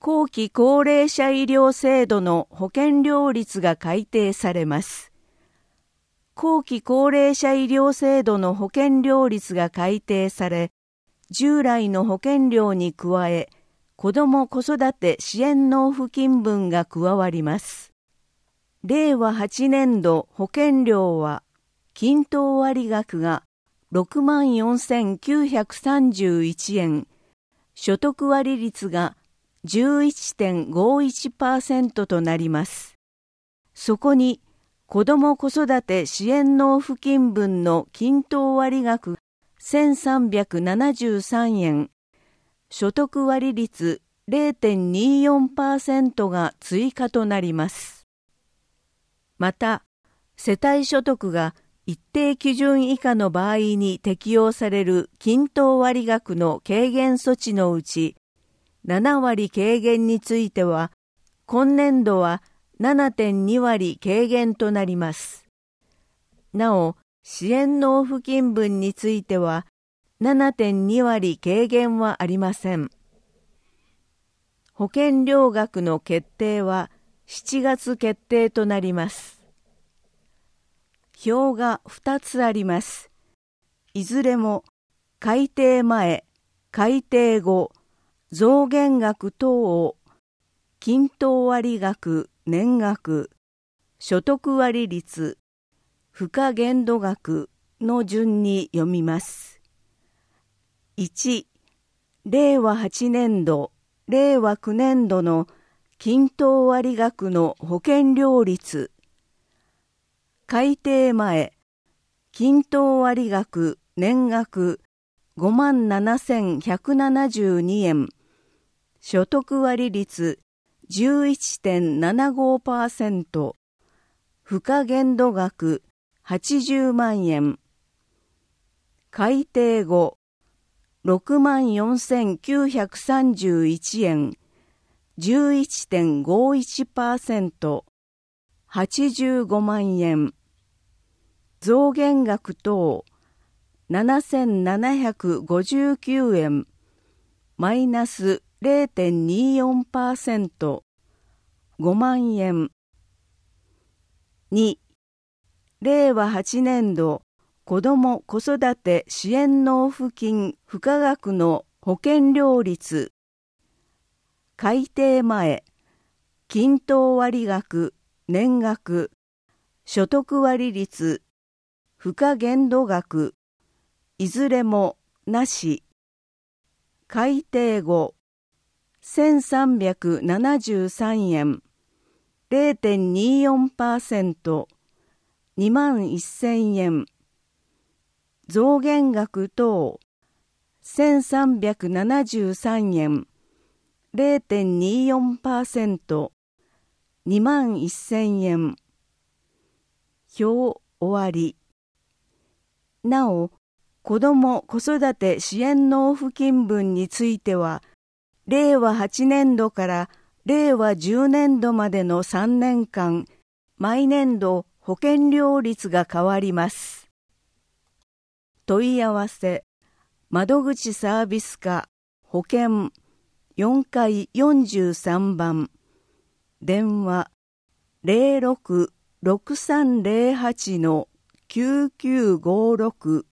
後期高齢者医療制度の保険料率が改定されます。後期高齢者医療制度の保険料率が改定され、従来の保険料に加え、子ども子育て支援納付金分が加わります。令和8年度保険料は、均等割額が64,931円、所得割率が11.51% となります。そこに、子ども子育て支援納付金分の均等割額1,373円、所得割率 0.24% が追加となります。また、世帯所得が一定基準以下の場合に適用される均等割額の軽減措置のうち、7割軽減については、今年度は 7.2 割軽減となります。なお、支援納付金分については、7.2 割軽減はありません。保険料額の決定は7月決定となります。表が2つあります。いずれも改定前、改定後、増減額等を均等割額、年額、所得割率、付加限度額の順に読みます。1、令和8年度、令和9年度の均等割額の保険料率。改定前、均等割額、年額、57,172 円。所得割率 11.75%、付加限度額80万円。改定後、64,931 円、11.51%、85万円。増減額等、7,759 円、マイナス 0.24%、5万円。2、令和8年度子ども子育て支援納付金付加額の保険料率。改定前、均等割額、年額、所得割率、付加限度額、いずれもなし。改定後、1,373 円、0.24%、21,000 円。増減額等、1,373 円、0.24%、21,000 円。表終わり。なお、子ども子育て支援納付金分については、令和8年度から令和10年度までの3年間、毎年度保険料率が変わります。問い合わせ、窓口サービス課、保険、4階43番、電話、06-6308-9956